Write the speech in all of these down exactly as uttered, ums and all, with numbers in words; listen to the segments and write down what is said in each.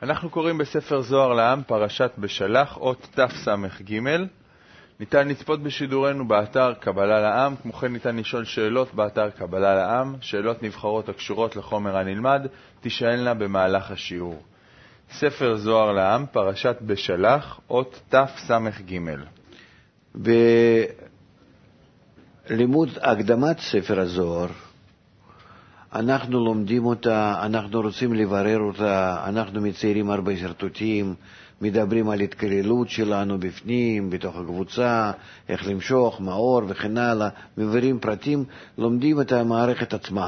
אנחנו קוראים בספר זוהר לעם פרשת בשלח, אות תס"ג. ניתן לצפות בשידורנו באתר קבלה לעם, כמו כן ניתן לשאול שאלות באתר קבלה לעם, שאלות נבחרות הקשורות לחומר הנלמד, תשאלנה במהלך השיעור. ספר זוהר לעם, פרשת בשלח, אות תס"ג. בלימוד הקדמת ספר הזוהר, אנחנו לומדים אותה, אנחנו רוצים לברר אותה, אנחנו מציירים הרבה שרטוטים, מדברים על התכללות שלנו בפנים, בתוך הקבוצה, איך למשוך, מאור וכן הלאה, מבררים פרטים, לומדים את המערכת עצמה.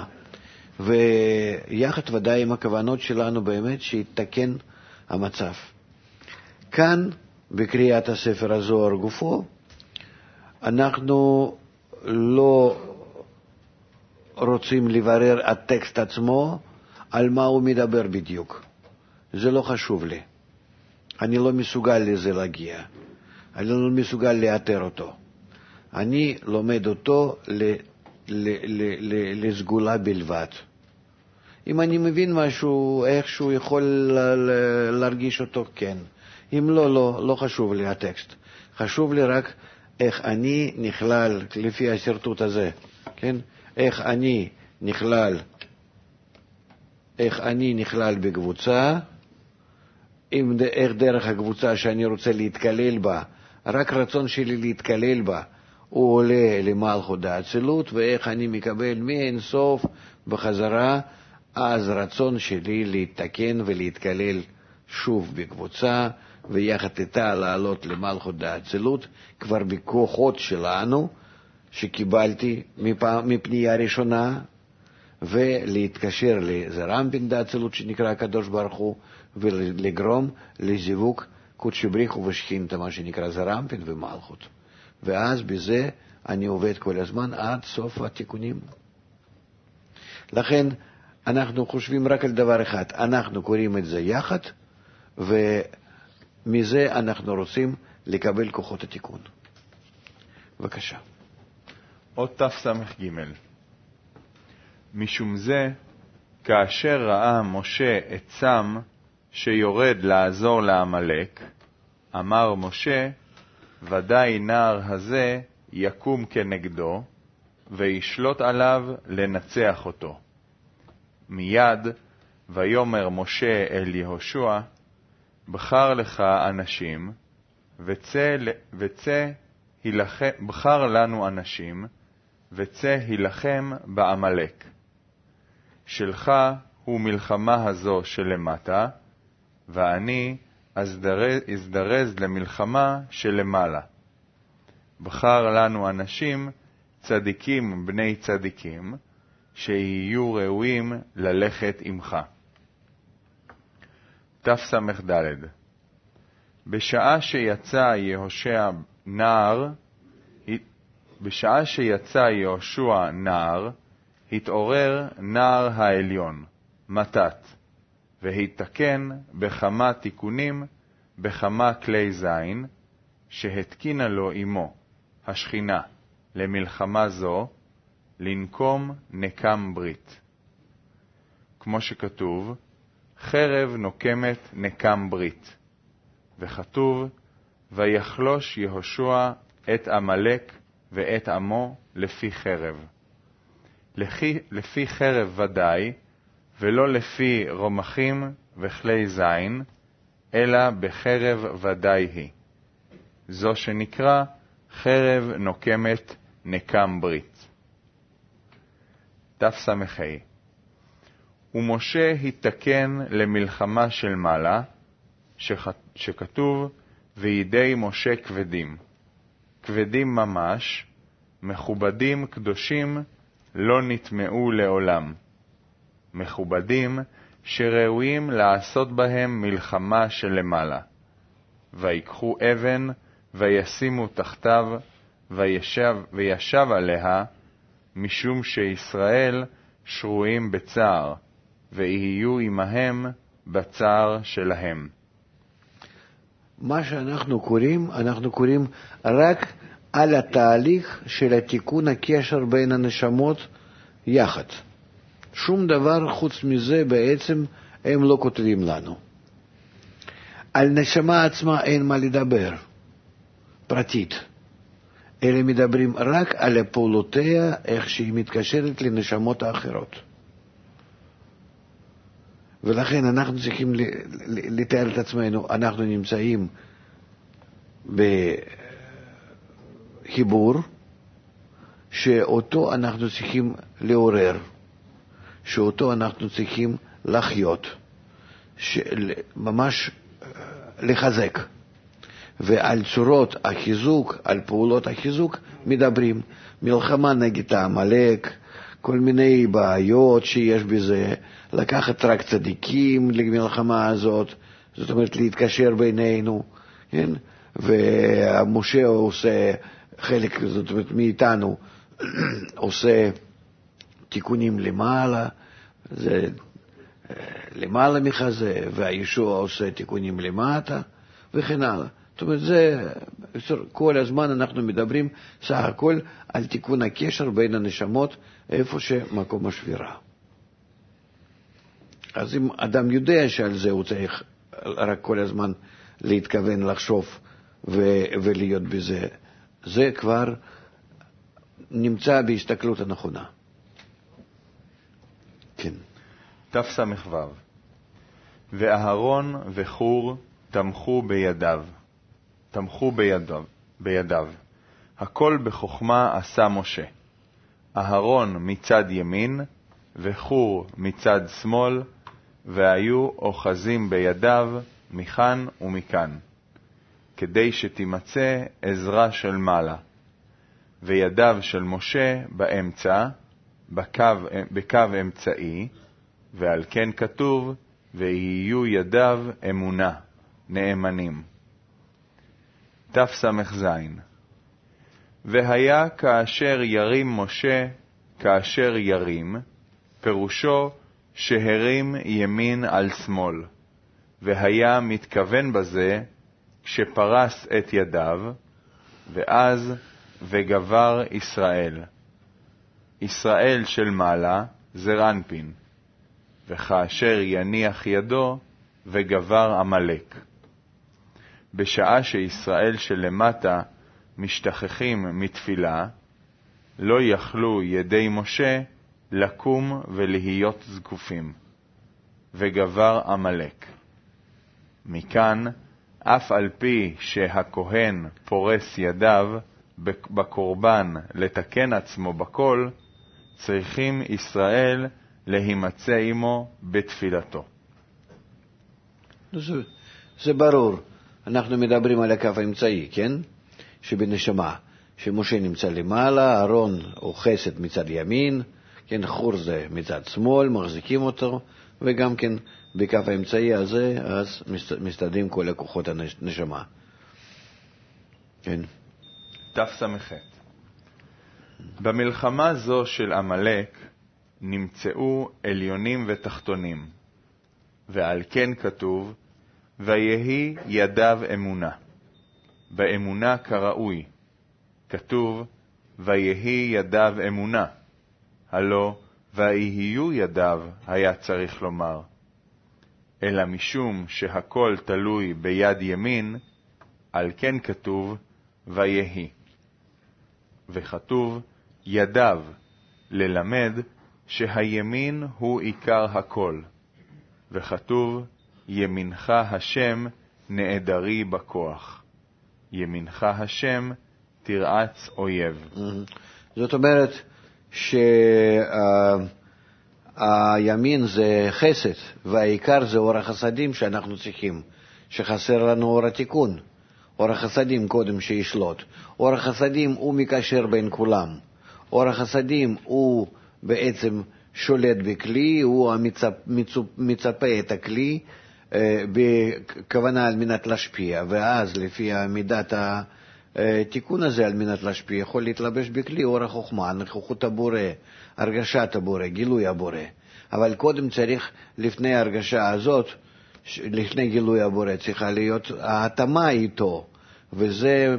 ויחד ודאי עם הכוונות שלנו באמת שיתקן המצב. כאן, בקריאת הספר הזוהר גופו, אנחנו לא רוצים לברר הטקסט עצמו, על מה הוא מדבר בדיוק. זה לא חשוב לי. אני לא מסוגל לזה להגיע. אני לא מסוגל לאתר אותו. אני לומד אותו ל, ל, ל, ל, לסגולה בלבד. אם אני מבין משהו, איכשהו יכול להרגיש אותו, כן. אם לא, לא, לא חשוב לי הטקסט. חשוב לי רק איך אני נכלל, לפי השרטוט הזה, כן? איך אני נכלל, איך אני נכלל בקבוצה, אם, איך דרך הקבוצה שאני רוצה להתקלל בה, רק רצון שלי להתקלל בה, הוא עולה למלכות האצילות, ואיך אני מקבל מאין סוף בחזרה, אז רצון שלי להתקן ולהתקלל שוב בקבוצה, ויחד איתה לעלות למלכות האצילות, כבר בכוחות שלנו, שקיבלתי מפנייה ראשונה, ולהתקשר לזרמפין דאצילות שנקרא הקדוש ברוך הוא, ולגרום לזיווג קודשי בריך ובשכינתא, מה שנקרא זרמפין ומלכות. ואז בזה אני עובד כל הזמן עד סוף התיקונים. לכן אנחנו חושבים רק על דבר אחד, אנחנו קוראים את זה יחד, ומזה אנחנו רוצים לקבל כוחות התיקון. בבקשה. אות תס"ג. משום זה, כאשר ראה משה את צם שיורד לעזור לעמלק, אמר משה, ודאי נער הזה יקום כנגדו, וישלוט עליו לנצח אותו. מיד ויאמר משה אל יהושע, בחר לך אנשים, וצא, וצא הילחם, בחר לנו אנשים, וצא הילחם בעמלק. שלך הוא מלחמה הזו שלמטה, ואני אזדרז, אזדרז למלחמה שלמעלה. בחר לנו אנשים, צדיקים בני צדיקים, שיהיו ראויים ללכת עמך. תס"ד. בשעה שיצא יהושע נער, בשעה שיצא יהושע נער, התעורר נער העליון, מתת, והתקן בכמה תיקונים, בכמה כלי זין, שהתקינה לו עמו, השכינה, למלחמה זו, לנקום נקם ברית. כמו שכתוב, חרב נוקמת נקם ברית. וכתוב, ויחלוש יהושע את עמלק ואת עמו לפי חרב. לפי, לפי חרב ודאי, ולא לפי רומחים וכלי זין, אלא בחרב ודאי היא. זו שנקרא חרב נוקמת נקם ברית. תס"ה. ומשה התקן למלחמה של מעלה, שכתוב, וידי משה כבדים. כבדים ממש, מכובדים קדושים, לא נטמעו לעולם. מכובדים שראויים לעשות בהם מלחמה שלמעלה. ויקחו אבן וישימו תחתיו, וישב, וישב עליה, משום שישראל שרויים בצער, ויהיו עמהם בצער שלהם. מה שאנחנו קוראים, אנחנו קוראים רק על התהליך של התיקון הקשר בין הנשמות יחד. שום דבר חוץ מזה בעצם הם לא כותבים לנו. על נשמה עצמה אין מה לדבר, פרטית, אלא מדברים רק על פעולותיה, איך שהיא מתקשרת לנשמות האחרות. ולכן אנחנו צריכים לתאר את עצמנו, אנחנו נמצאים בחיבור, שאותו אנחנו צריכים לעורר, שאותו אנחנו צריכים לחיות, ממש לחזק. ועל צורות החיזוק, על פעולות החיזוק, מדברים. מלחמה נגד העמלק, כל מיני בעיות שיש בזה, לקחת רק צדיקים למלחמה הזאת, זאת אומרת להתקשר בינינו, כן? ומשה עושה חלק, זאת אומרת מאיתנו, עושה תיקונים למעלה, זה למעלה מחזה, והישוע עושה תיקונים למטה, וכן הלאה. זאת אומרת, זה, כל הזמן אנחנו מדברים סך הכל על תיקון הקשר בין הנשמות, איפה שמקום השבירה. אז אם אדם יודע שעל זה הוא צריך רק כל הזמן להתכוון, לחשוב ו- ולהיות בזה, זה כבר נמצא בהסתכלות הנכונה. כן. תס"ו ואהרון וחור תמכו בידיו, תמכו בידיו, בידיו. הכל בחוכמה עשה משה. אהרון מצד ימין וחור מצד שמאל, והיו אוחזים בידיו מכאן ומכאן, כדי שתימצא עזרה של מעלה. וידיו של משה באמצע, בקו, בקו אמצעי, ועל כן כתוב, ויהיו ידיו אמונה, נאמנים. תס"ז והיה כאשר ירים משה, כאשר ירים, פירושו שהרים ימין על שמאל, והיה מתכוון בזה כשפרס את ידיו, ואז וגבר ישראל. ישראל של מעלה זה רנפין, וכאשר יניח ידו וגבר עמלק. בשעה שישראל שלמטה משתכחים מתפילה, לא יכלו ידי משה לקום ולהיות זקופים, וגבר עמלק. מכאן, אף על פי שהכהן פורס ידיו בקורבן לתקן עצמו בכל, צריכים ישראל להימצא עמו בתפילתו. זה, זה ברור. אנחנו מדברים על הקו האמצעי, כן? שבנשמה, שמשה נמצא למעלה, אהרון הוא חסד מצד ימין, כן, חור זה מצד שמאל, מחזיקים אותו, וגם כן בקו האמצעי הזה, אז מסתדרים כל הכוחות הנשמה. כן. תס"ח במלחמה זו של עמלק נמצאו עליונים ותחתונים, ועל כן כתוב, ויהי ידיו אמונה. באמונה כראוי. כתוב, ויהי ידיו אמונה. הלא, ויהיו ידיו היה צריך לומר. אלא משום שהכל תלוי ביד ימין, על כן כתוב, ויהי. וכתוב, ידיו, ללמד שהימין הוא עיקר הכל. וכתוב, ימינך השם נעדרי בכוח. ימינך השם תרעץ אויב. זאת אומרת שהימין זה חסד, והעיקר זה אור החסדים שאנחנו צריכים, שחסר לנו אור התיקון. אור החסדים קודם שישלוט. אור החסדים הוא מקשר בין כולם. אור החסדים הוא בעצם שולט בכלי, הוא מצפה את הכלי בכוונה על מנת להשפיע, ואז לפי מידת התיקון הזה על מנת להשפיע יכול להתלבש בכלי אור החוכמה, נוכחות הבורא, הרגשת הבורא, גילוי הבורא. אבל קודם צריך, לפני ההרגשה הזאת, לפני גילוי הבורא, צריכה להיות ההתאמה איתו, וזה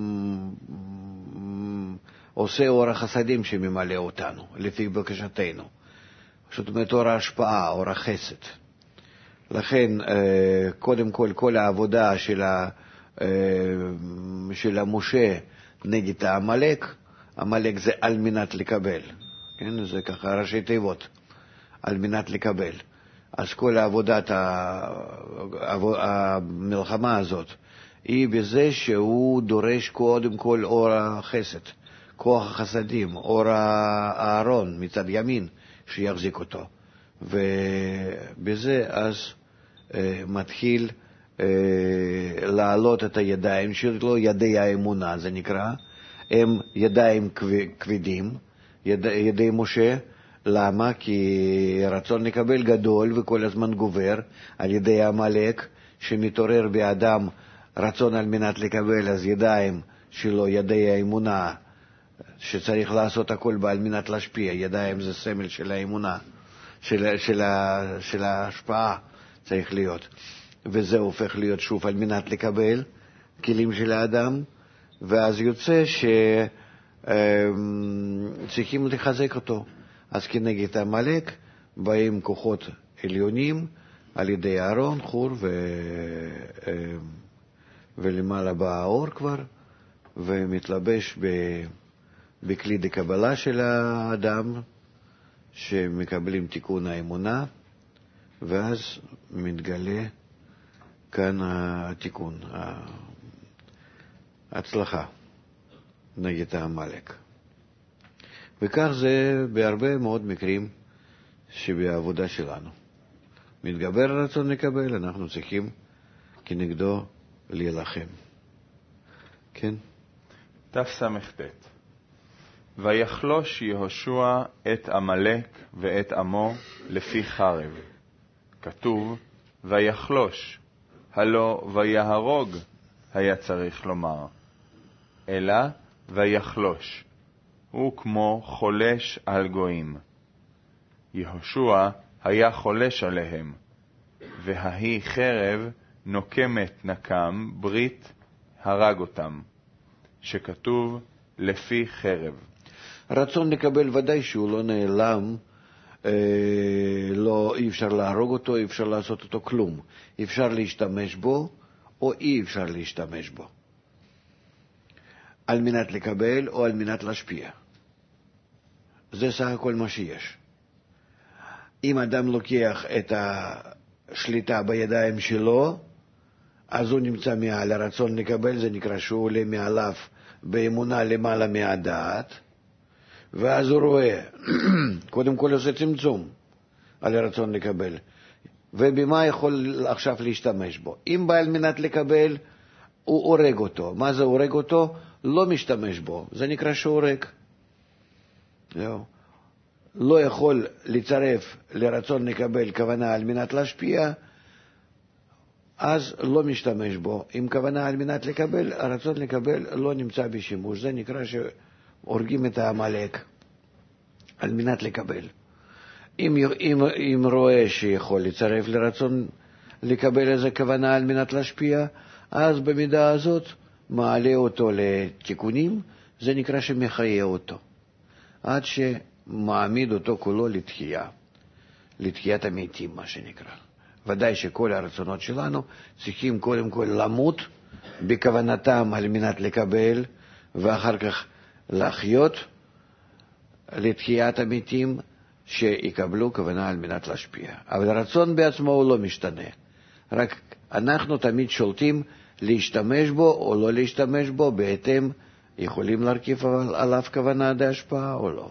עושה אור החסדים שממלא אותנו, לפי בקשתנו. זאת אומרת, אור ההשפעה, אור החסד. לכן, קודם כל, כל העבודה של, ה, של המשה נגד העמלק, עמלק זה על מנת לקבל, כן? זה ככה ראשי תיבות, על מנת לקבל. אז כל העבודת המלחמה הזאת היא בזה שהוא דורש קודם כל אור החסד, כוח החסדים, אור הארון מצד ימין שיחזיק אותו. ובזה אז אה, מתחיל אה, לעלות את הידיים שלו, ידי האמונה זה נקרא, הם ידיים כבדים, יד, ידי משה. למה? כי רצון לקבל גדול וכל הזמן גובר על ידי המלאק שמתעורר באדם רצון על מנת לקבל, אז ידיים שלו, ידי האמונה, שצריך לעשות הכל בעל מנת להשפיע. ידיים זה סמל של האמונה, של, של, של ההשפעה צריך להיות. וזה הופך להיות שוב על מנת לקבל כלים של האדם, ואז יוצא שצריכים לחזק אותו. אז כנגד המלאק באים כוחות עליונים על ידי אהרון, חור ו... ולמעלה בא האור כבר, ומתלבש ב... בכלי דקבלה של האדם, שמקבלים תיקון האמונה, ואז מתגלה כאן התיקון, ההצלחה נגד המלאק. וכך זה בהרבה מאוד מקרים שבעבודה שלנו. מתגבר הרצון לקבל, אנחנו צריכים כנגדו להילחם. כן? תס"ט. ויחלוש יהושע את עמלק ואת עמו לפי חרב. כתוב, ויחלוש, הלא ויהרוג היה צריך לומר. אלא ויחלוש. הוא כמו חולש על גויים. יהושע היה חולש עליהם, וההיא חרב נוקמת נקם, ברית הרג אותם, שכתוב לפי חרב. רצון לקבל ודאי שהוא לא נעלם, אה, לא, אי אפשר להרוג אותו, אי אפשר לעשות אותו כלום. אי אפשר להשתמש בו, או אי אפשר להשתמש בו. על מנת לקבל או על מנת להשפיע. זה סך הכל מה שיש. אם אדם לוקח את השליטה בידיים שלו, אז הוא נמצא מעל הרצון לקבל, זה נקרא שהוא עולה מעליו באמונה למעלה מהדעת, ואז הוא רואה, קודם כל עושה צמצום על הרצון לקבל, ובמה יכול עכשיו להשתמש בו. אם בא על מנת לקבל, הוא הורג אותו. מה זה הורג אותו? לא משתמש בו. זה נקרא שהורג. לא. לא יכול לצרף לרצון לקבל כוונה על מנת להשפיע, אז לא משתמש בו. עם כוונה על מנת לקבל, הרצון לקבל לא נמצא בשימוש. זה נקרא שהורגים את העמלק על מנת לקבל. אם, אם, אם רואה שיכול לצרף לרצון לקבל איזה כוונה על מנת להשפיע, אז במידה הזאת מעלה אותו לתיקונים, זה נקרא שמחיה אותו. עד שמעמיד אותו כולו לתחייה, לתחיית המתים, מה שנקרא. ודאי שכל הרצונות שלנו צריכים קודם כל למות בכוונתם על מנת לקבל, ואחר כך לחיות לתחיית המתים שיקבלו כוונה על מנת להשפיע. אבל הרצון בעצמו הוא לא משתנה. רק אנחנו תמיד שולטים להשתמש בו או לא להשתמש בו, בהתאם יכולים להרכיב עליו כוונה להשפעה או לא.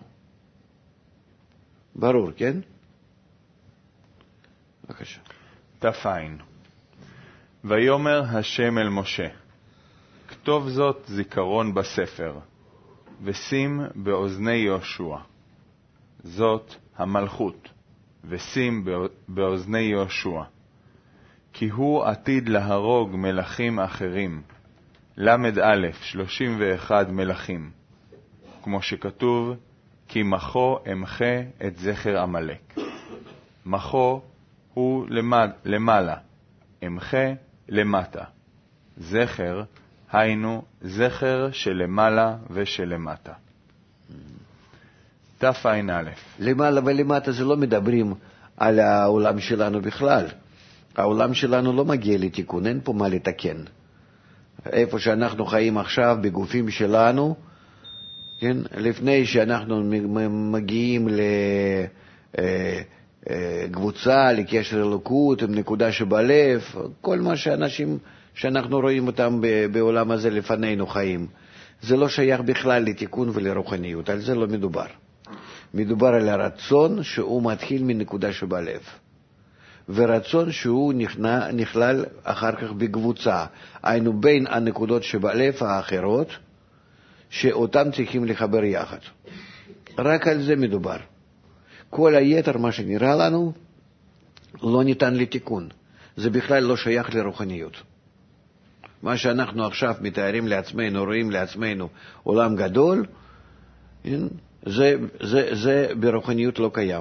ברור, כן? בבקשה. תפיים. ויאמר השם אל משה, כתוב זאת זיכרון בספר, ושים באוזני יהושע. זאת המלכות, ושים באוזני יהושע. כי הוא עתיד להרוג מלכים אחרים, למד א' שלושים ואחד מלכים, כמו שכתוב, כי מחו אמחה את זכר עמלק. מחו הוא למד, למעלה, אמחה למטה. זכר, היינו זכר שלמעלה ושלמטה. תפע"א. למעלה ולמטה זה לא מדברים על העולם שלנו בכלל. העולם שלנו לא מגיע לתיקון, אין פה מה לתקן. איפה שאנחנו חיים עכשיו, בגופים שלנו, כן? לפני שאנחנו מגיעים לקבוצה, לקשר אלוקות, עם נקודה שבלב, כל מה שאנשים שאנחנו רואים אותם בעולם הזה לפנינו חיים, זה לא שייך בכלל לתיקון ולרוחניות, על זה לא מדובר. מדובר על הרצון שהוא מתחיל מנקודה שבלב. ורצון שהוא נכנע, נכלל אחר כך בקבוצה, היינו בין הנקודות שבלב האחרות, שאותם צריכים לחבר יחד. רק על זה מדובר. כל היתר, מה שנראה לנו, לא ניתן לתיקון. זה בכלל לא שייך לרוחניות. מה שאנחנו עכשיו מתארים לעצמנו, רואים לעצמנו עולם גדול, זה, זה, זה ברוחניות לא קיים.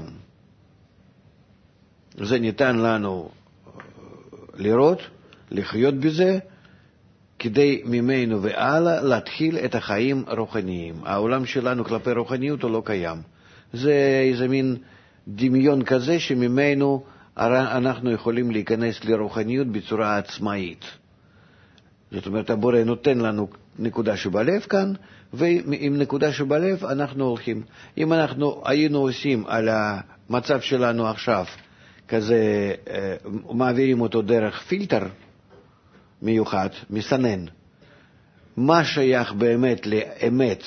זה ניתן לנו לראות, לחיות בזה, כדי ממנו והלאה להתחיל את החיים רוחניים. העולם שלנו כלפי רוחניות הוא לא קיים. זה איזה מין דמיון כזה שממנו אנחנו יכולים להיכנס לרוחניות בצורה עצמאית. זאת אומרת, הבורא נותן לנו נקודה שבלב כאן, ועם נקודה שבלב אנחנו הולכים. אם אנחנו היינו עושים על המצב שלנו עכשיו, כזה, מעבירים אותו דרך פילטר מיוחד, מסנן, מה שייך באמת לאמת,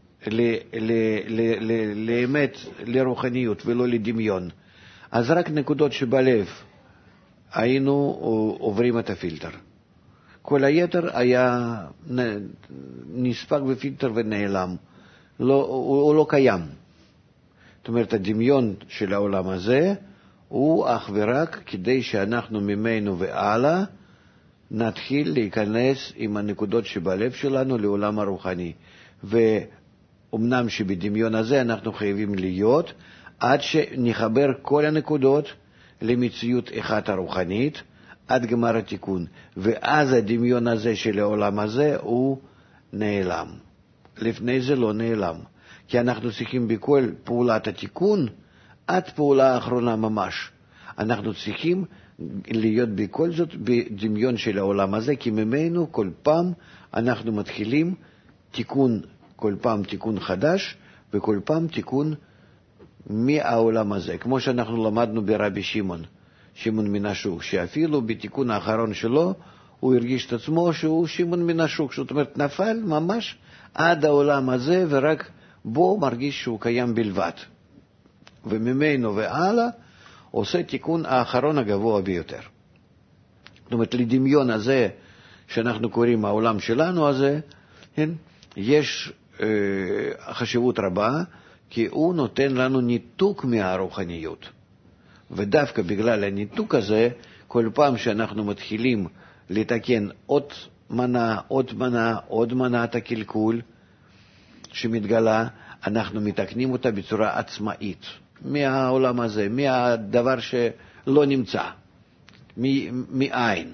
לאמת, לרוחניות ולא לדמיון, אז רק נקודות שבלב היינו עוברים את הפילטר. כל היתר היה נספק בפילטר ונעלם. לא, הוא, הוא לא קיים. זאת אומרת, הדמיון של העולם הזה הוא אך ורק כדי שאנחנו ממנו והלאה נתחיל להיכנס עם הנקודות שבלב שלנו לעולם הרוחני. ואומנם שבדמיון הזה אנחנו חייבים להיות עד שנחבר כל הנקודות למציאות אחת הרוחנית, עד גמר התיקון. ואז הדמיון הזה של העולם הזה הוא נעלם. לפני זה לא נעלם. כי אנחנו צריכים בכל פעולת התיקון, עד פעולה האחרונה ממש. אנחנו צריכים להיות בכל זאת בדמיון של העולם הזה, כי ממנו כל פעם אנחנו מתחילים תיקון, כל פעם תיקון חדש, וכל פעם תיקון מהעולם הזה. כמו שאנחנו למדנו ברבי שמעון, שמעון מן השוק, שאפילו בתיקון האחרון שלו, הוא הרגיש את עצמו שהוא שמעון מן השוק, זאת אומרת נפל ממש עד העולם הזה, ורק בו מרגיש שהוא קיים בלבד. וממנו והלאה עושה תיקון האחרון הגבוה ביותר. זאת אומרת, לדמיון הזה שאנחנו קוראים העולם שלנו הזה, כן? יש אה, חשיבות רבה, כי הוא נותן לנו ניתוק מהרוחניות. ודווקא בגלל הניתוק הזה, כל פעם שאנחנו מתחילים לתקן עוד מנה, עוד מנה, עוד מנת הקלקול שמתגלה, אנחנו מתקנים אותה בצורה עצמאית, מהעולם הזה, מהדבר שלא נמצא, מאין.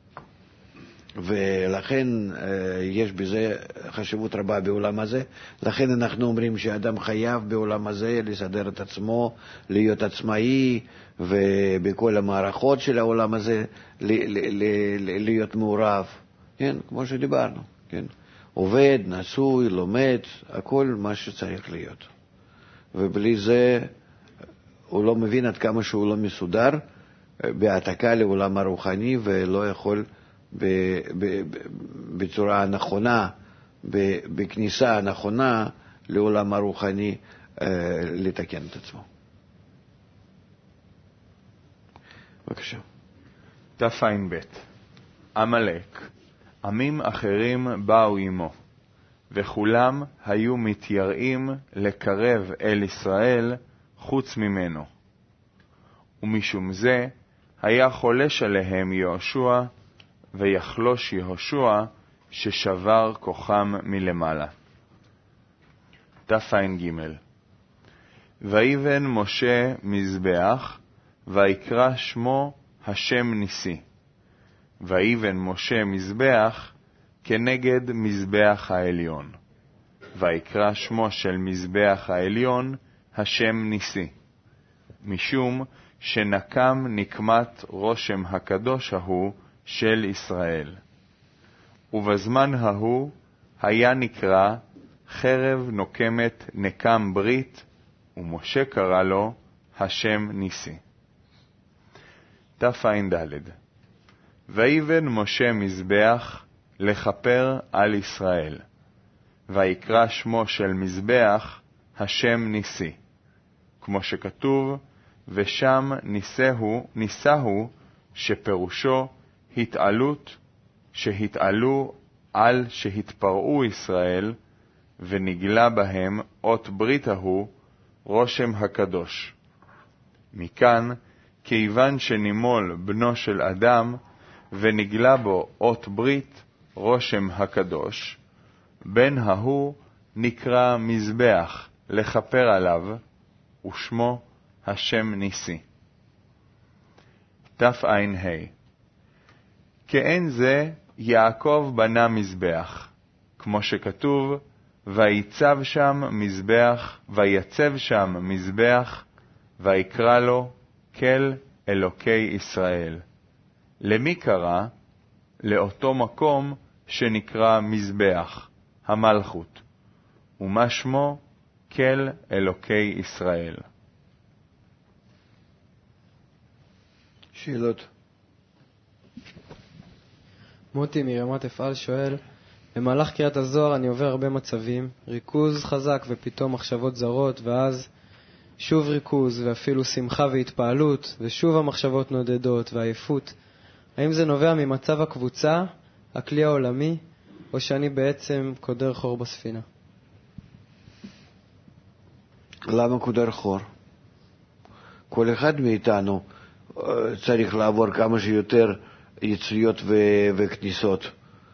ולכן יש בזה חשיבות רבה בעולם הזה. לכן אנחנו אומרים שאדם חייב בעולם הזה לסדר את עצמו, להיות עצמאי, ובכל המערכות של העולם הזה להיות מעורב, כן? כמו שדיברנו, כן? עובד, נשוי, לומד, הכל מה שצריך להיות. ובלי זה הוא לא מבין עד כמה שהוא לא מסודר בהעתקה לעולם הרוחני, ולא יכול בצורה הנכונה, בכניסה הנכונה לעולם הרוחני, לתקן את עצמו. בבקשה. תע"ב. עמלק. עמים אחרים באו עמו, וכולם היו מתייראים לקרב אל ישראל חוץ ממנו. ומשום זה היה חולש עליהם יהושע, ויחלוש יהושע ששבר כוחם מלמעלה. תע"ג. ויבן משה מזבח, ויקרא שמו השם ניסי. ויבן משה מזבח כנגד מזבח העליון. ויקרא שמו של מזבח העליון השם ניסי. משום שנקם נקמת רושם הקדוש ההוא של ישראל. ובזמן ההוא היה נקרא חרב נוקמת נקם ברית, ומשה קרא לו השם ניסי. תע"ד. ויבן משה מזבח לכפר על ישראל, ויקרא שמו של מזבח השם ניסי, כמו שכתוב, ושם ניסהו, ניסהו, שפירושו התעלות, שהתעלו על שהתפרעו ישראל, ונגלה בהם אות ברית ההוא, רושם הקדוש. מכאן, כיוון שנימול בנו של אדם, ונגלה בו אות ברית, רושם הקדוש, בן ההוא נקרא מזבח לכפר עליו, ושמו השם ניסי. תע"ה. כאין זה יעקב בנה מזבח, כמו שכתוב, ויצב שם מזבח, ויצב שם מזבח, ויקרא לו כל אלוקי ישראל. למי קרא? לאותו מקום שנקרא מזבח, המלכות, ומה שמו? כל אלוקי ישראל. שאלות? מוטי מרמת אפעל שואל, במהלך קריאת הזוהר אני עובר הרבה מצבים, ריכוז חזק ופתאום מחשבות זרות, ואז שוב ריכוז ואפילו שמחה והתפעלות, ושוב המחשבות נודדות ועייפות. האם זה נובע ממצב הקבוצה, הכלי העולמי, או שאני בעצם קודר חור בספינה? למה קודר חור? כל אחד מאיתנו צריך לעבור כמה שיותר יציאות ו- וכניסות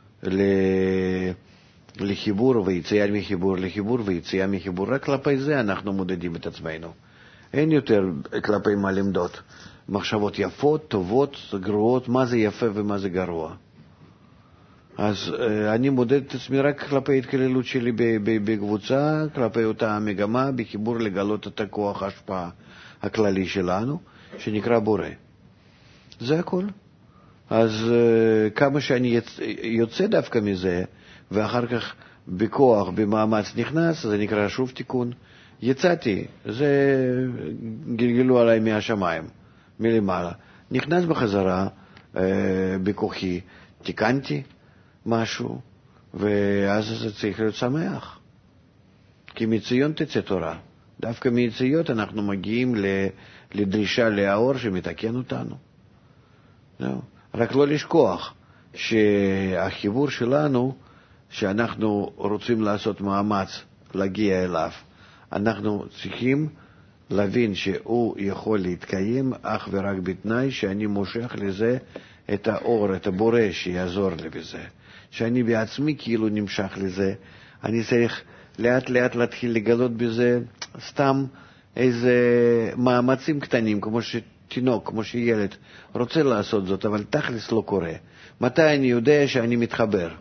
לחיבור ויציאה מחיבור לחיבור ויציאה מחיבור. רק כלפי זה אנחנו מודדים את עצמנו. אין יותר כלפי מה למדוד. מחשבות יפות, טובות, גרועות, מה זה יפה ומה זה גרוע. אז אני מודד את עצמי רק כלפי התכללות שלי בקבוצה, כלפי אותה המגמה, בחיבור לגלות את הכוח ההשפעה הכללי שלנו, שנקרא בורא. זה הכל. אז כמה שאני יוצא דווקא מזה, ואחר כך בכוח, במאמץ נכנס, זה נקרא שוב תיקון. יצאתי, זה גלגלו עליי מהשמיים, מלמעלה. נכנס בחזרה בכוחי, תיקנתי משהו, ואז זה צריך להיות שמח. כי מציון תצא תורה. דווקא מיציאות אנחנו מגיעים לדרישה לאור שמתקן אותנו. זהו. רק לא לשכוח שהחיבור שלנו, שאנחנו רוצים לעשות מאמץ להגיע אליו, אנחנו צריכים להבין שהוא יכול להתקיים אך ורק בתנאי שאני מושך לזה את האור, את הבורא שיעזור לי בזה. שאני בעצמי כאילו נמשך לזה, אני צריך לאט לאט להתחיל לגלות בזה סתם איזה מאמצים קטנים, כמו שתינוק, כמו שילד רוצה לעשות זאת, אבל תכלס לא קורה. מתי אני יודע שאני מתחבר?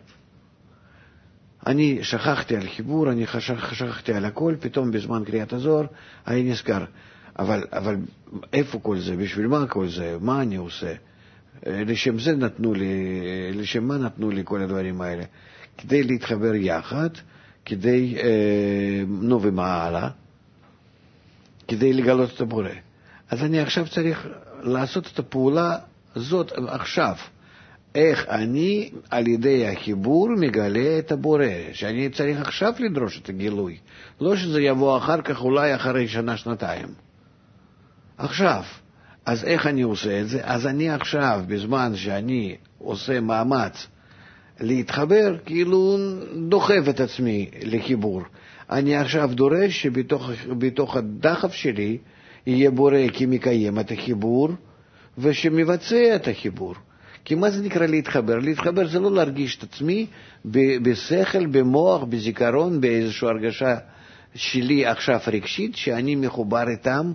אני שכחתי על חיבור, אני שכחתי על הכל, פתאום בזמן קריאת הזוהר אני נזכר. אבל, אבל איפה כל זה? בשביל מה כל זה? מה אני עושה? לשם זה נתנו לי, לשם מה נתנו לי כל הדברים האלה? כדי להתחבר יחד, כדי, נו ומה הלאה? כדי לגלות את הבורא. אז אני עכשיו צריך לעשות את הפעולה הזאת עכשיו. איך אני על ידי החיבור מגלה את הבורא, שאני צריך עכשיו לדרוש את הגילוי. לא שזה יבוא אחר כך, אולי אחרי שנה, שנתיים. עכשיו. אז איך אני עושה את זה? אז אני עכשיו, בזמן שאני עושה מאמץ להתחבר, כאילו דוחף את עצמי לחיבור. אני עכשיו דורש שבתוך בתוך הדחף שלי יהיה בורא כמקיים את החיבור, ושמבצע את החיבור. כי מה זה נקרא להתחבר? להתחבר זה לא להרגיש את עצמי בשכל, במוח, בזיכרון, באיזושהי הרגשה שלי עכשיו רגשית, שאני מחובר איתם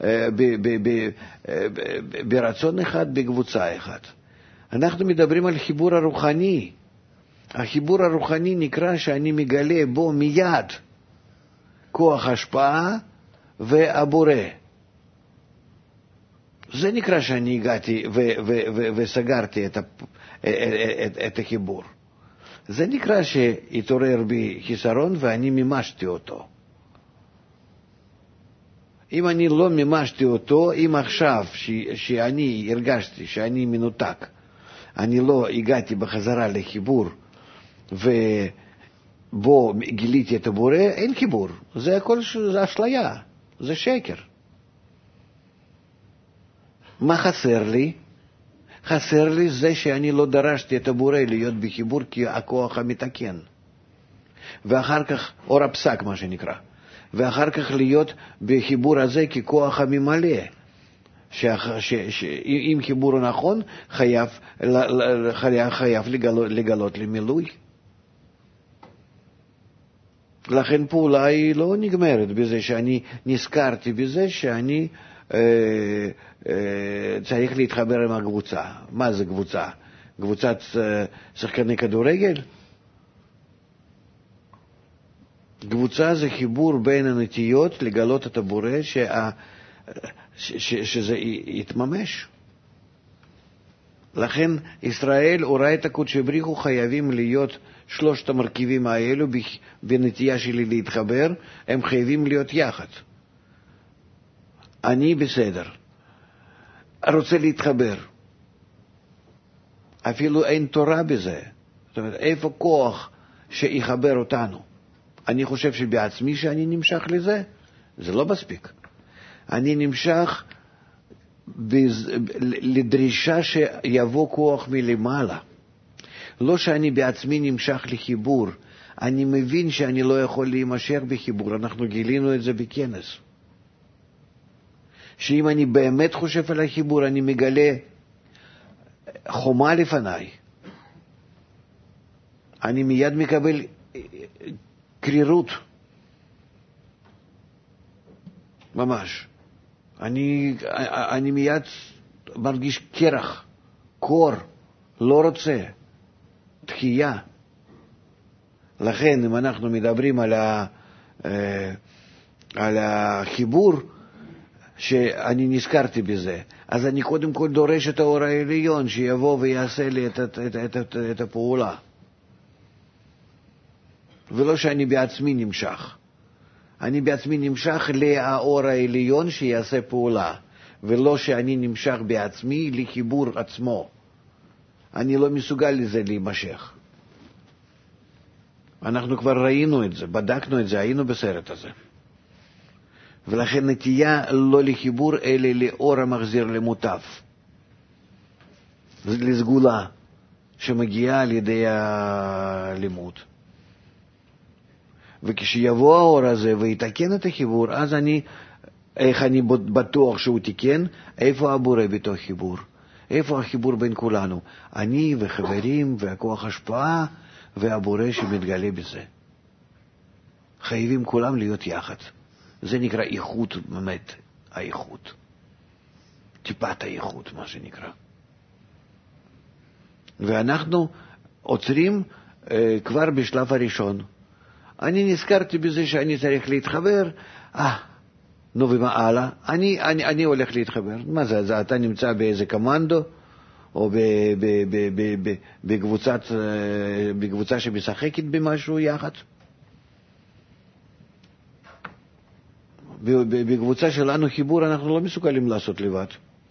ברצון אחד, בקבוצה אחת. אנחנו מדברים על חיבור הרוחני. החיבור הרוחני נקרא שאני מגלה בו מיד כוח השפעה והבורא. זה נקרא שאני הגעתי ו- ו- ו- וסגרתי את, ה- את, את החיבור. זה נקרא שהתעורר בי חיסרון ואני מימשתי אותו. אם אני לא מימשתי אותו, אם עכשיו ש- שאני הרגשתי שאני מנותק, אני לא הגעתי בחזרה לחיבור ובו גיליתי את הבורא, אין חיבור. זה הכל ש- זה אשליה, זה שקר. מה חסר לי? חסר לי זה שאני לא דרשתי את הבורא להיות בחיבור ככוח המתקן. ואחר כך, אור הפסק מה שנקרא. ואחר כך להיות בחיבור הזה ככוח הממלא. שאם חיבור נכון, חייב, חייב לגלות, לגלות למילוי. לכן פעולה היא לא נגמרת בזה שאני נזכרתי בזה שאני אה, אה, צריך להתחבר עם הקבוצה. מה זה קבוצה? קבוצת אה, שחקני כדורגל? קבוצה זה חיבור בין הנטיות לגלות את הבורא שה, ש, ש, שזה יתממש. לכן ישראל אורייתא קודשא בריחו חייבים להיות שלושת המרכיבים האלו בנטייה שלי להתחבר, הם חייבים להיות יחד. אני בסדר, רוצה להתחבר. אפילו אין תורה בזה. זאת אומרת, איפה כוח שיחבר אותנו? אני חושב שבעצמי שאני נמשך לזה, זה לא מספיק. אני נמשך בז... לדרישה שיבוא כוח מלמעלה. לא שאני בעצמי נמשך לחיבור. אני מבין שאני לא יכול להימשך בחיבור. אנחנו גילינו את זה בכנס. שאם אני באמת חושב על החיבור, אני מגלה חומה לפניי. אני מיד מקבל קרירות. ממש. אני, אני מיד מרגיש קרח, קור, לא רוצה, דחייה. לכן, אם אנחנו מדברים על, ה, על החיבור, שאני נזכרתי בזה, אז אני קודם כל דורש את האור העליון שיבוא ויעשה לי את, את, את, את, את, את הפעולה. ולא שאני בעצמי נמשך. אני בעצמי נמשך לאור העליון שיעשה פעולה, ולא שאני נמשך בעצמי לחיבור עצמו. אני לא מסוגל לזה להימשך. אנחנו כבר ראינו את זה, בדקנו את זה, היינו בסרט הזה. ולכן נטייה לא לחיבור, אלא לאור המחזיר למוטב. לסגולה שמגיעה על ידי הלימוד. וכשיבוא האור הזה ויתקן את החיבור, אז אני, איך אני בטוח שהוא תיקן, איפה הבורא בתוך חיבור? איפה החיבור בין כולנו? אני וחברים והכוח השפעה והבורא שמתגלה בזה. חייבים כולם להיות יחד. זה נקרא איכות באמת, האיכות. טיפת האיכות, מה שנקרא. ואנחנו עוצרים אה, כבר בשלב הראשון. אני נזכרתי בזה שאני צריך להתחבר, אה, נו ומה הלאה? אני, אני, אני הולך להתחבר. מה זה, זה אתה נמצא באיזה קומנדו, או ב, ב, ב, ב, ב, בקבוצת, בקבוצה שמשחקת במשהו יחד? בקבוצה שלנו חיבור אנחנו לא מסוגלים לעשות לבד.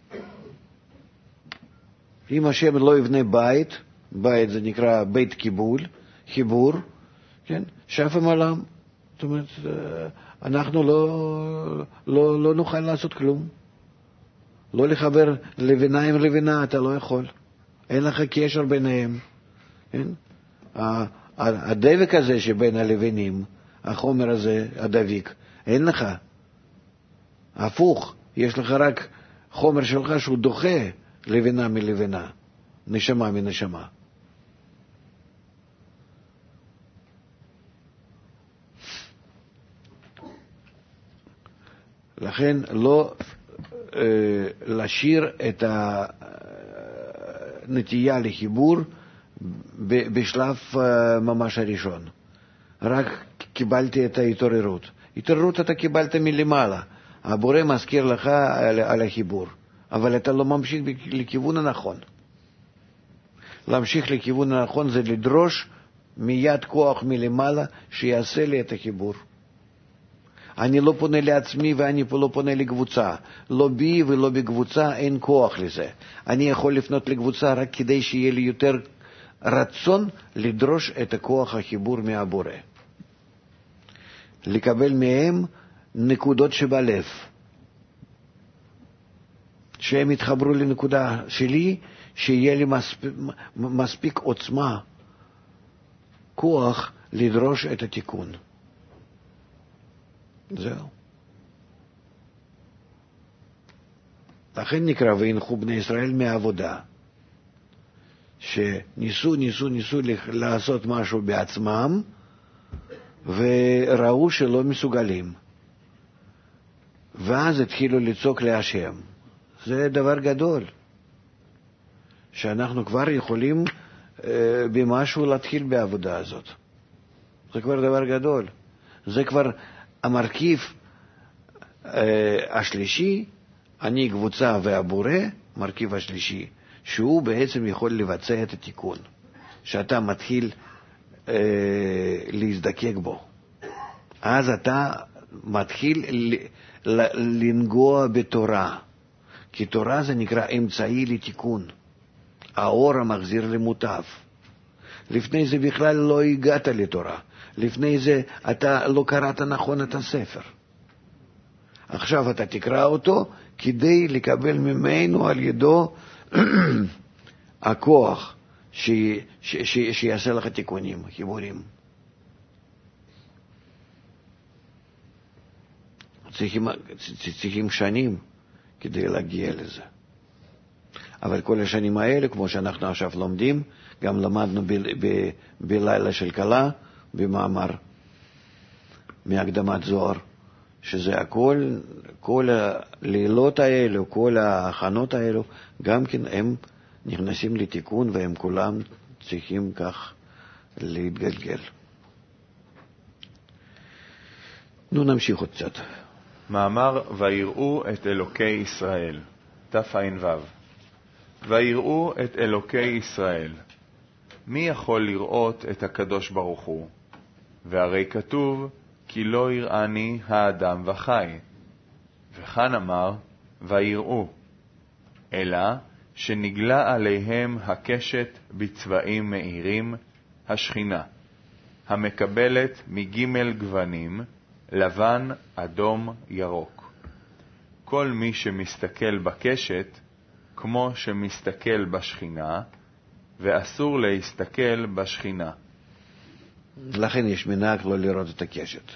אם השם לא יבנה בית, בית זה נקרא בית קיבול, חיבור, כן? שפם עולם. זאת אומרת, אנחנו לא, לא, לא נוכל לעשות כלום. לא לחבר לבינה עם לבינה, אתה לא יכול. אין לך קשר ביניהם. כן? הדבק הזה שבין הלבינים, החומר הזה, הדביק, אין לך. הפוך, יש לך רק חומר שלך שהוא דוחה לבינה מלבינה, נשמה מנשמה. לכן לא אה, להשאיר את הנטייה לחיבור ב- בשלב אה, ממש הראשון. רק קיבלתי את ההתעוררות. התעוררות אתה קיבלת מלמעלה. הבורא מזכיר לך על, על החיבור. אבל אתה לא ממשיך לכיוון הנכון. להמשיך לכיוון הנכון זה לדרוש מיד כוח מלמעלה שיעשה לי את החיבור. אני לא פונה לעצמי ואני לא פונה לקבוצה. לא בי ולא בקבוצה אין כוח לזה. אני יכול לפנות לקבוצה רק כדי שיהיה לי יותר רצון לדרוש את הכוח החיבור מהבורא. לקבל מהם נקודות שבלב. שהם יתחברו לנקודה שלי, שיהיה לי מספיק, מספיק עוצמה, כוח לדרוש את התיקון. זהו. לכן נקרא והנחו בני ישראל מהעבודה, שניסו, ניסו, ניסו לעשות משהו בעצמם, וראו שלא מסוגלים. ואז התחילו לצעוק להשם. זה דבר גדול, שאנחנו כבר יכולים אה, במשהו להתחיל בעבודה הזאת. זה כבר דבר גדול. זה כבר המרכיב אה, השלישי, אני קבוצה והבורא, מרכיב השלישי, שהוא בעצם יכול לבצע את התיקון, שאתה מתחיל אה, להזדקק בו. אז אתה מתחיל ל, ל, לנגוע בתורה, כי תורה זה נקרא אמצעי לתיקון, האור המחזיר למוטב. לפני זה בכלל לא הגעת לתורה, לפני זה אתה לא קראת נכון את הספר. עכשיו אתה תקרא אותו כדי לקבל ממנו על ידו הכוח ש... ש... ש... שיעשה לך תיקונים, חיבורים. צריכים, צריכים שנים כדי להגיע לזה. אבל כל השנים האלה, כמו שאנחנו עכשיו לומדים, גם למדנו ב... ב... בלילה של קלה, במאמר מהקדמת זוהר, שזה הכל, כל הלילות האלו, כל ההכנות האלו, גם כן הם נכנסים לתיקון, והם כולם צריכים כך להתגלגל. נו, נמשיך עוד קצת. מאמר ויראו את אלוקי ישראל, תע"ו. ויראו את אלוקי ישראל. מי יכול לראות את הקדוש ברוך הוא? והרי כתוב, כי לא יראני האדם וחי. וכאן אמר, ויראו, אלא שנגלה עליהם הקשת בצבעים מאירים, השכינה, המקבלת מג' גוונים, לבן, אדום, ירוק. כל מי שמסתכל בקשת, כמו שמסתכל בשכינה, ואסור להסתכל בשכינה. לכן יש מנהג לא לראות את הקשת.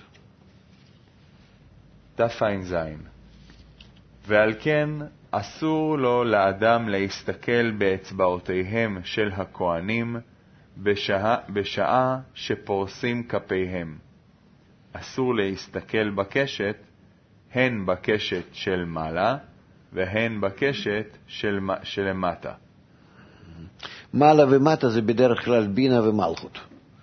תע"ז. ועל כן אסור לו לאדם להסתכל באצבעותיהם של הכהנים בשעה, בשעה שפורסים כפיהם. אסור להסתכל בקשת, הן בקשת של מעלה והן בקשת של, של מטה. מעלה ומטה זה בדרך כלל בינה ומלכות.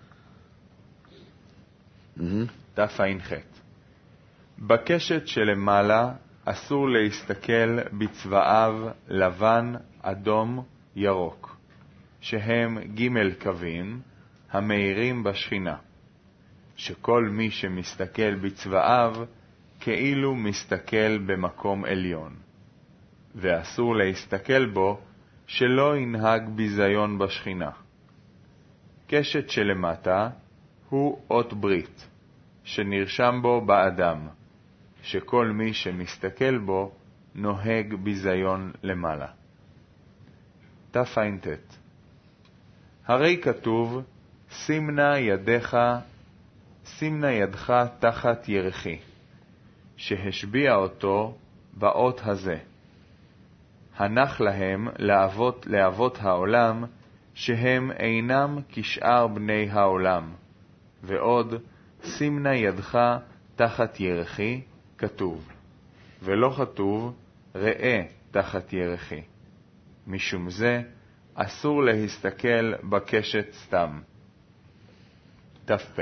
תע"ח. בקשת שלמעלה אסור להסתכל בצבעיו לבן, אדום, ירוק, שהם ג' קווים המאירים בשכינה, שכל מי שמסתכל בצבעיו כאילו מסתכל במקום עליון, ואסור להסתכל בו שלא ינהג ביזיון בשכינה. קשת שלמטה הוא אות ברית, שנרשם בו באדם, שכל מי שמסתכל בו נוהג ביזיון למעלה. תע"ט. הרי כתוב, שימנה ידך, שימנה ידך תחת ירחי, שהשביע אותו באות הזה. הנח להם לאבות, לאבות העולם, שהם אינם כשאר בני העולם. ועוד, שימנה ידך תחת ירחי, כתוב, ולא כתוב, ראה תחת ירחי. משום זה, אסור להסתכל בקשת סתם. ת"פ.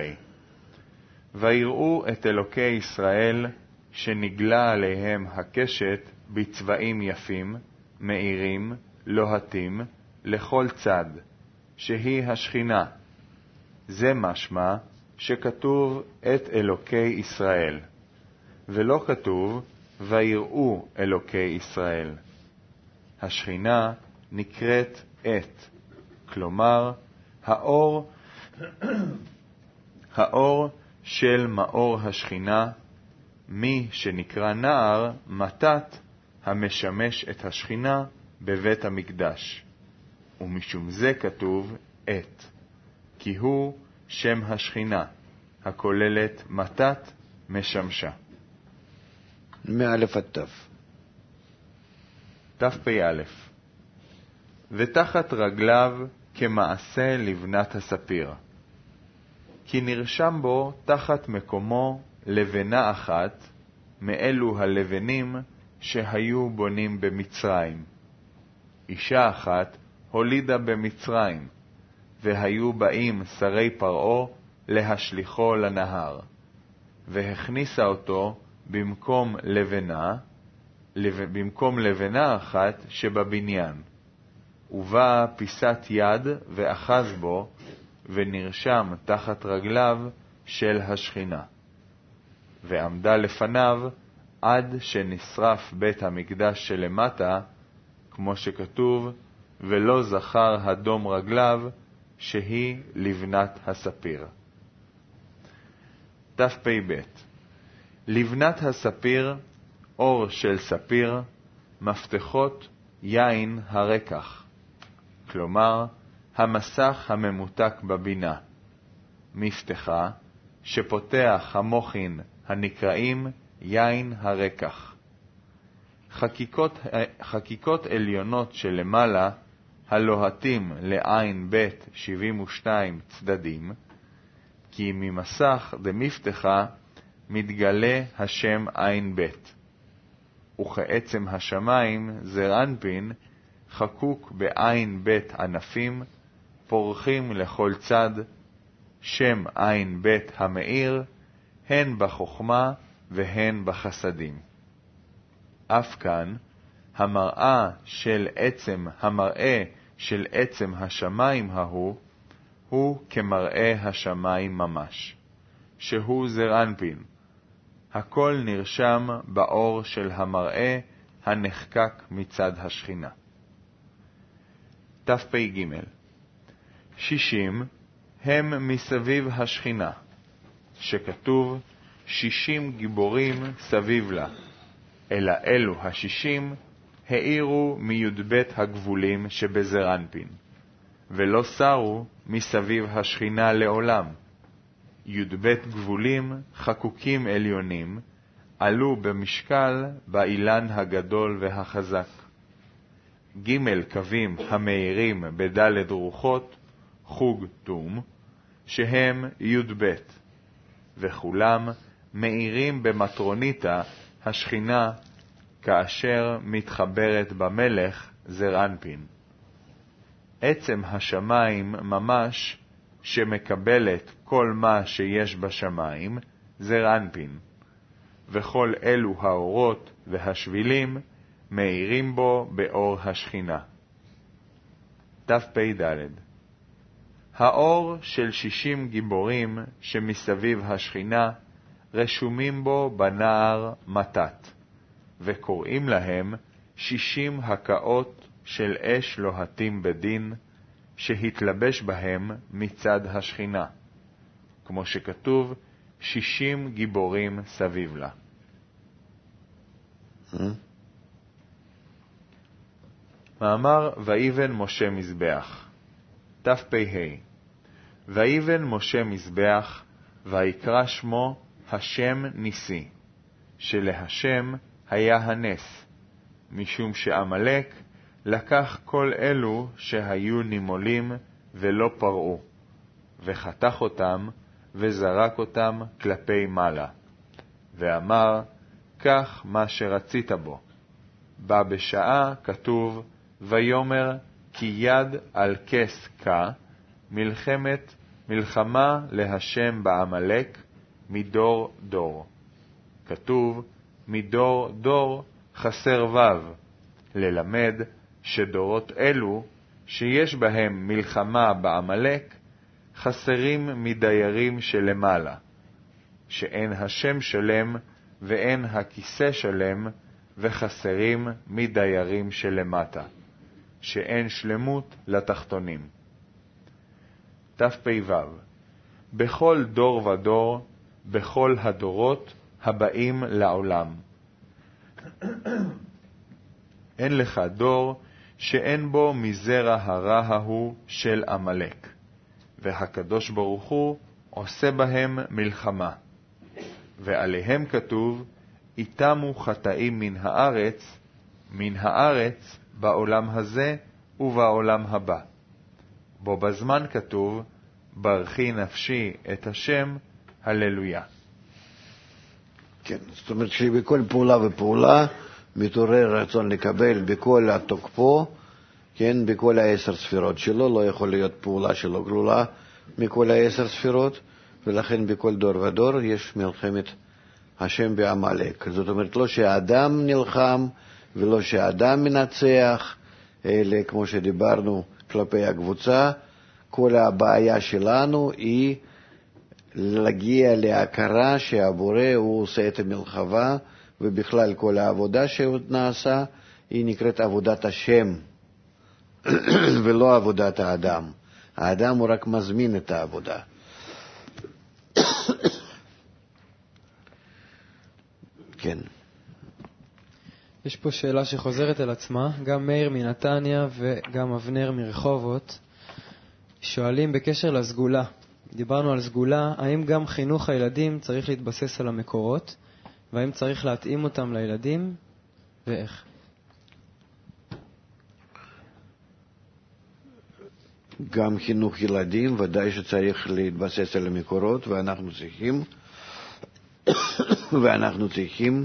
ויראו את אלוקי ישראל, שנגלה עליהם הקשת בצבעים יפים, מאירים, לוהטים, לכל צד, שהיא השכינה. זה משמע שכתוב את אלוקי ישראל, ולא כתוב ויראו אלוקי ישראל. השכינה נקראת את, כלומר האור, האור של מאור השכינה, מי שנקרא נער מתת המשמש את השכינה בבית המקדש. ומשום זה כתוב את, כי הוא שם השכינה, הכוללת מתת משמשה. מאלף עד תף. תפ"א. ותחת רגליו כמעשה לבנת הספיר, כי נרשם בו תחת מקומו לבנה אחת מאלו הלבנים שהיו בונים במצרים. אישה אחת הולידה במצרים, והיו באים שרי פרעה להשליחו לנהר, והכניסה אותו במקום לבנה, במקום לבנה אחת שבבניין. ובאה פיסת יד ואחז בו, ונרשם תחת רגליו של השכינה. ועמדה לפניו עד שנשרף בית המקדש שלמטה, כמו שכתוב, ולא זכר הדום רגליו, שהיא לבנת הספיר. תפ"ב. לבנת הספיר, אור של ספיר, מפתחות יין הרקח, כלומר המסך הממותק בבינה, מפתחה שפותח המוחין הנקראים יין הרקח. חקיקות, חקיקות עליונות שלמעלה, הלוהטים לעין בית שבעים ושתיים צדדים, כי ממסך דמפתחה מתגלה השם עין בית. וכעצם השמיים זרנפין חקוק בעין בית ענפים, פורחים לכל צד, שם עין בית המאיר, הן בחוכמה והן בחסדים. אף כאן, המראה של עצם, המראה של עצם השמיים ההוא, הוא כמראה השמיים ממש, שהוא זרנפין. הכל נרשם באור של המראה הנחקק מצד השכינה. תפ"ג. שישים הם מסביב השכינה, שכתוב שישים גיבורים סביב לה, אלא אלו השישים העירו מי"ב הגבולים שבזרנפין, ולא סרו מסביב השכינה לעולם. י"ב גבולים חקוקים עליונים עלו במשקל באילן הגדול והחזק. ג' קווים המאירים בדלת רוחות, חוג תום, שהם י"ב, וכולם מאירים במטרוניתה השכינה כאשר מתחברת במלך זרנפין. עצם השמיים ממש שמקבלת כל מה שיש בשמיים זרנפין, וכל אלו האורות והשבילים מאירים בו באור השכינה. תפ"ד. האור של שישים גיבורים שמסביב השכינה רשומים בו בנער מתת, וקוראים להם שישים הקאות של אש לוהטים בדין, שהתלבש בהם מצד השכינה, כמו שכתוב שישים גיבורים סביב לה. מאמר ויבן משה מזבח. תפ"ה. ויבן משה מזבח, ויקרא שמו השם ניסי, שלהשם היה הנס, משום שעמלק לקח כל אלו שהיו נימולים ולא פרעו, וחתך אותם וזרק אותם כלפי מעלה, ואמר, כך מה שרצית בו. בא בשעה כתוב, ויומר כי יד על כס כה, מלחמת, מלחמה להשם בעמלק מדור דור. כתוב, מדור דור חסר וו, ללמד שדורות אלו, שיש בהם מלחמה בעמלק, חסרים מדיירים שלמעלה, שאין השם שלם ואין הכיסא שלם, וחסרים מדיירים שלמטה, שאין שלמות לתחתונים. תפ"ו בכל דור ודור, בכל הדורות הבאים לעולם. אין לך דור שאין בו מזרע הרע ההוא של עמלק, והקדוש ברוך הוא עושה בהם מלחמה. ועליהם כתוב, איתמו חטאים מן הארץ, מן הארץ בעולם הזה ובעולם הבא. בו בזמן כתוב, ברכי נפשי את השם, הללויה. כן, זאת אומרת שבכל פעולה ופעולה מתעורר רצון לקבל בכל התוקפו, כן, בכל העשר ספירות שלו, לא יכול להיות פעולה שלו גלולה מכל העשר ספירות, ולכן בכל דור ודור יש מלחמת השם בעמלק. זאת אומרת, לא שהאדם נלחם ולא שהאדם מנצח, אלא כמו שדיברנו כלפי הקבוצה, כל הבעיה שלנו היא להגיע להכרה שהבורא הוא עושה את המלחמה, ובכלל כל העבודה שהוא נעשה היא נקראת עבודת השם ולא עבודת האדם. האדם הוא רק מזמין את העבודה. כן. יש פה שאלה שחוזרת על עצמה, גם מאיר מנתניה וגם אבנר מרחובות שואלים בקשר לסגולה. דיברנו על סגולה, האם גם חינוך הילדים צריך להתבסס על המקורות, והאם צריך להתאים אותם לילדים, ואיך? גם חינוך ילדים ודאי שצריך להתבסס על המקורות, ואנחנו צריכים ואנחנו צריכים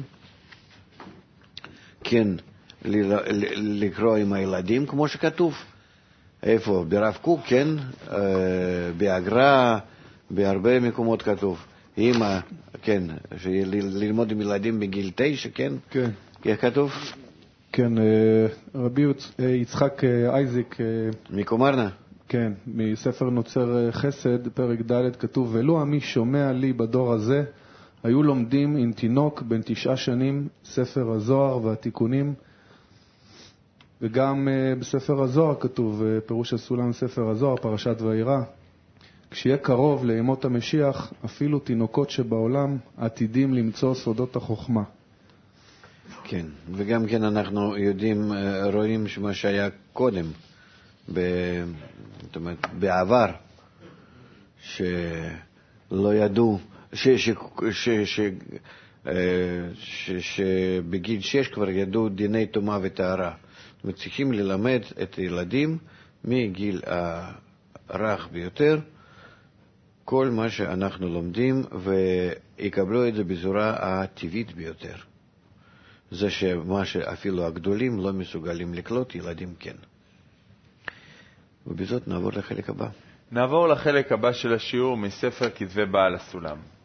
כן לקרוא עם הילדים כמו שכתוב. איפה? ברב קוק, כן? בהגר"א, בהרבה מקומות כתוב. אמא, כן, ללמוד עם ילדים בגיל תשע, כן? כן. איך כתוב? כן, רבי יצחק אייזיק. מקומרנה? כן, מספר נוצר חסד, פרק ד' כתוב, ולו עמי שומע לי בדור הזה, היו לומדים עם תינוק בן תשעה שנים ספר הזוהר והתיקונים, וגם בספר הזוהר כתוב, פירוש הסולם ספר הזוהר, פרשת וירא, כשיהיה קרוב לימות המשיח, אפילו תינוקות שבעולם עתידים למצוא סודות החוכמה. כן, וגם כן אנחנו יודעים, רואים שמה שהיה קודם, ב... זאת אומרת, בעבר, שלא ידעו, ש... ש... ש... ש... ש... שבגיל שש כבר ידעו דיני טומאה וטהרה. זאת אומרת, צריכים ללמד את הילדים מגיל הרך ביותר, כל מה שאנחנו לומדים, ויקבלו את זה בצורה הטבעית ביותר. זה שמה שאפילו הגדולים לא מסוגלים לקלוט, ילדים כן. ובזאת נעבור לחלק הבא. נעבור לחלק הבא של השיעור מספר כתבי בעל הסולם.